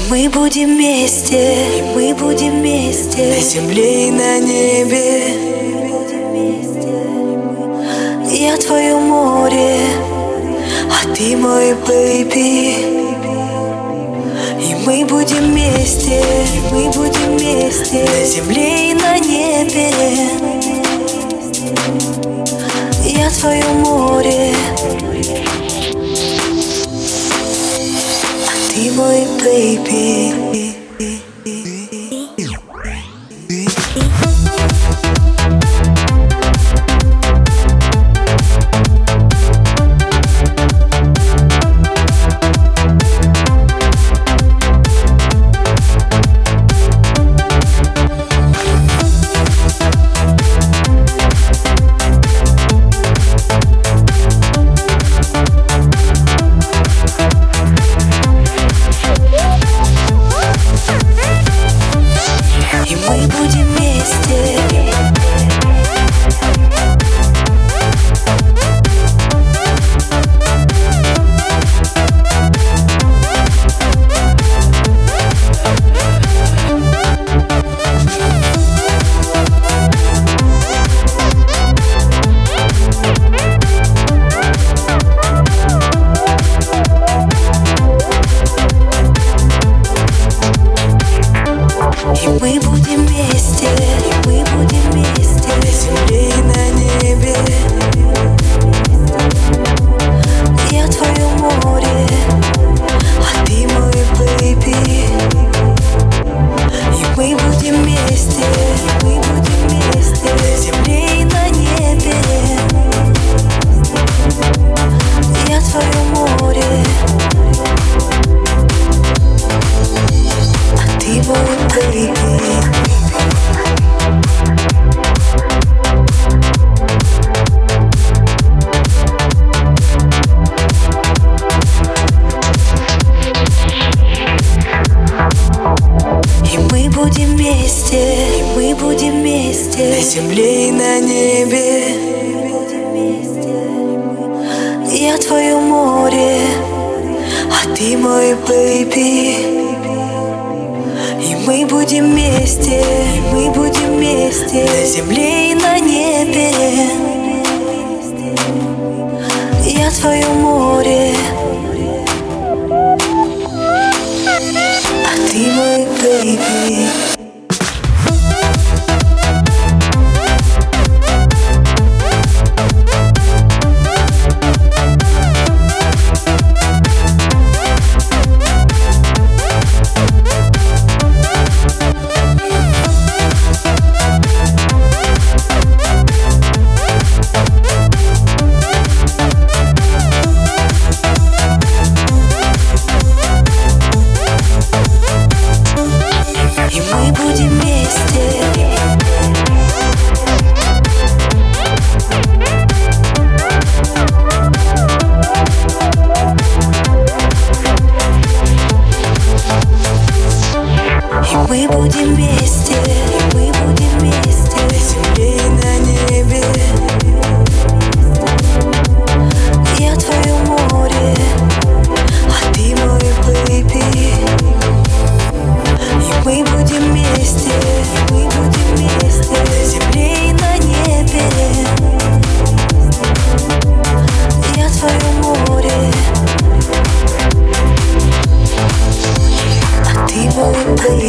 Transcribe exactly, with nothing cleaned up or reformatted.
мы будем вместе, и мы будем вместе на земле и на небе. Я твое море, а ты мой бэйби. И мы будем вместе, и мы будем вместе на земле и на небе. Я твое море, а ты мой бэйби. Мы будем вместе. Мы будем вместе, и мы будем вместе на земле и на небе. Я твое море, а ты мой бэйби. И мы будем вместе, и мы будем вместе на земле и на небе. Я твое море, а ты мой бэйби. Мы будем вместе, и мы будем вместе на земле и на небе. Я твое море, а ты мой бэйби. И мы будем вместе, и мы будем вместе на земле и на небе. Я твое море, а ты мой бэйби. Мы будем вместе. И мы будем вместе, и мы будем вместе на земле и на небе. Я твое море, а ты мой бэйби. И мы будем вместе, и мы будем вместе на земле и на небе. Я твое море, а ты мой бэйби.